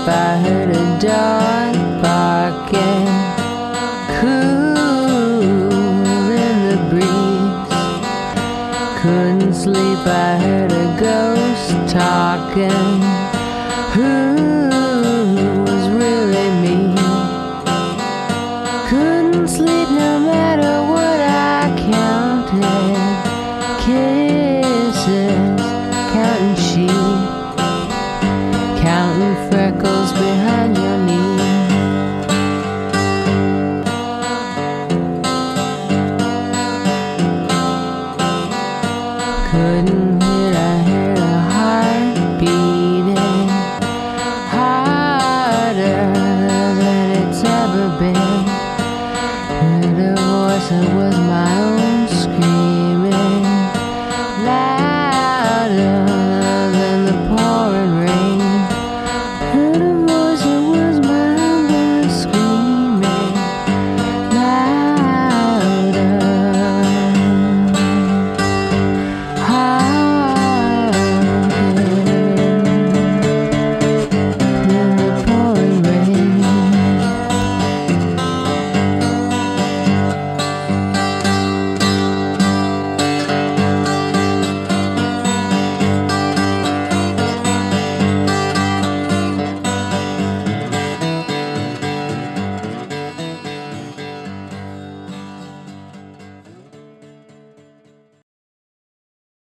I heard a dog barking, cool in the breeze. Couldn't sleep, I heard a ghost talking, who was really me. Couldn't sleep no matter what I counted, kisses, counting sheep, counting freckles behind your knee. Couldn't hear, I heard a heart beating harder than it's ever been. Heard a voice that was